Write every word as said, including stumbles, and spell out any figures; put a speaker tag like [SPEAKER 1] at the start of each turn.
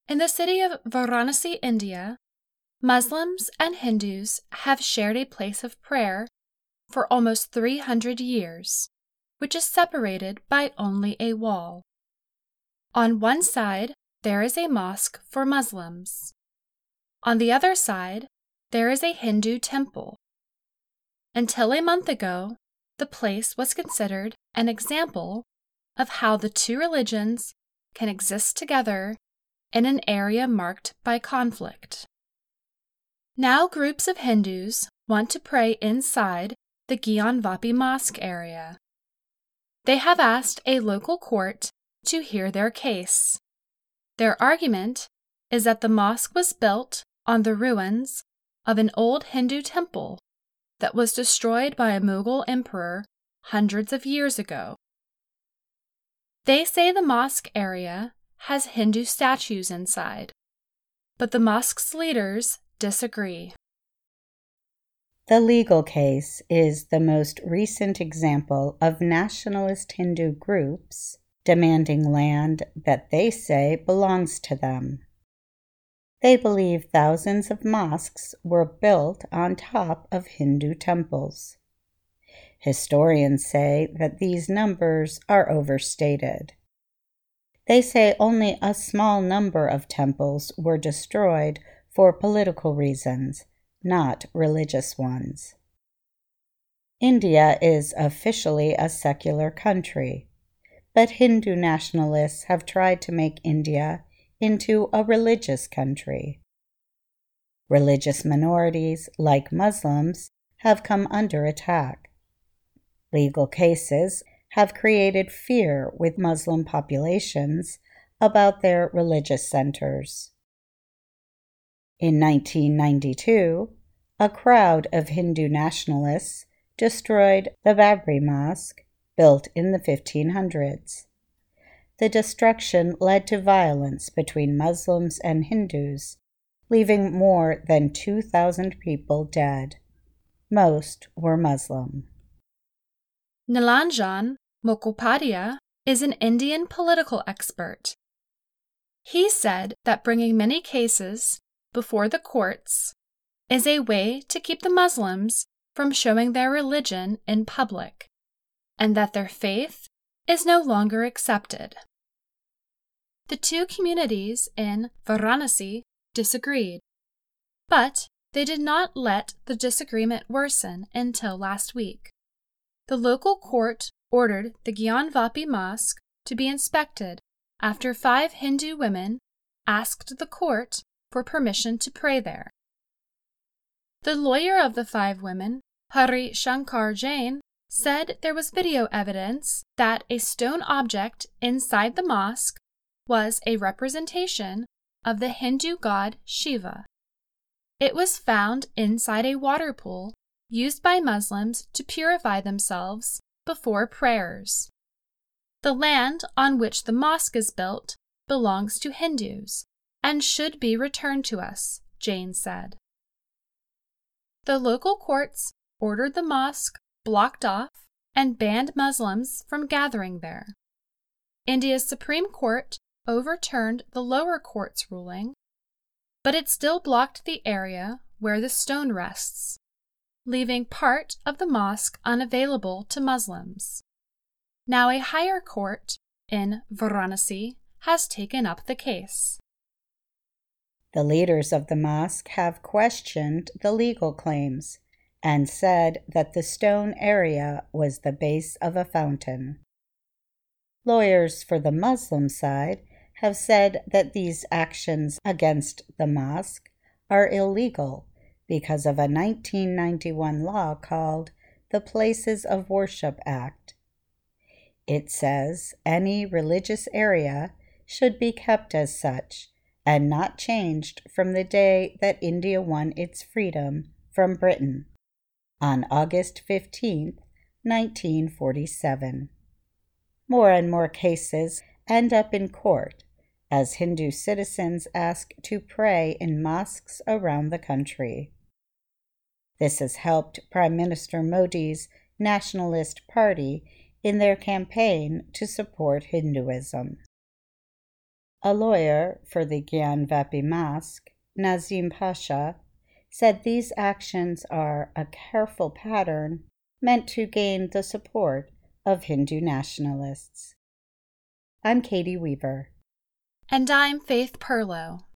[SPEAKER 1] In the city of Varanasi, India, Muslims and Hindus have shared a place of prayer for almost three hundred years, which is separated by only a wall. On one side, there is a mosque for Muslims. On the other side, there is a Hindu temple. Until a month ago, the place was considered an example of how the two religions can exist together in an area marked by conflict. Now groups of Hindus want to pray inside the Gyanvapi Mosque area. They have asked a local court to hear their case. Their argument is that the mosque was built on the ruins of an old Hindu temple that was destroyed by a Mughal emperor hundreds of years ago. They say the mosque area has Hindu statues inside, but the mosque's leaders disagree.
[SPEAKER 2] The legal case is the most recent example of nationalist Hindu groups demanding land that they say belongs to them. They believe thousands of mosques were built on top of Hindu temples. Historians say that these numbers are overstated. They say only a small number of temples were destroyed for political reasons, not religious ones. India is officially a secular country, but Hindu nationalists have tried to make India into a religious country. Religious minorities, like Muslims, have come under attack. Legal cases have created fear with Muslim populations about their religious centers. In nineteen ninety-two, a crowd of Hindu nationalists destroyed the Babri Mosque, built in the fifteen hundreds. The destruction led to violence between Muslims and Hindus, leaving more than two thousand people dead. Most were Muslim.
[SPEAKER 1] Nilanjan Mukhopadhyay is an Indian political expert. He said that bringing many cases before the courts is a way to keep the Muslims from showing their religion in public, and that their faith is no longer accepted. The two communities in Varanasi disagreed, but they did not let the disagreement worsen until last week. The local court ordered the Gyanvapi Mosque to be inspected after five Hindu women asked the court for permission to pray there. The lawyer of the five women, Hari Shankar Jain, said there was video evidence that a stone object inside the mosque was a representation of the Hindu god Shiva. It was found inside a water pool used by Muslims to purify themselves before prayers. The land on which the mosque is built belongs to Hindus and should be returned to us, Jain said. The local courts ordered the mosque blocked off and banned Muslims from gathering there. India's Supreme Court overturned the lower court's ruling, but it still blocked the area where the stone rests, leaving part of the mosque unavailable to Muslims. Now a higher court in Varanasi has taken up the case.
[SPEAKER 2] The leaders of the mosque have questioned the legal claims and said that the stone area was the base of a fountain. Lawyers for the Muslim side have said that these actions against the mosque are illegal because of a nineteen ninety-one law called the Places of Worship Act. It says any religious area should be kept as such and not changed from the day that India won its freedom from Britain, on August fifteenth, nineteen forty-seven. More and more cases end up in court as Hindu citizens ask to pray in mosques around the country. This has helped Prime Minister Modi's Nationalist Party in their campaign to support Hinduism. A lawyer for the Gyan Vapi Mosque, Nazim Pasha, said these actions are a careful pattern meant to gain the support of Hindu nationalists. I'm Katie Weaver.
[SPEAKER 1] And I'm Faith Perlow.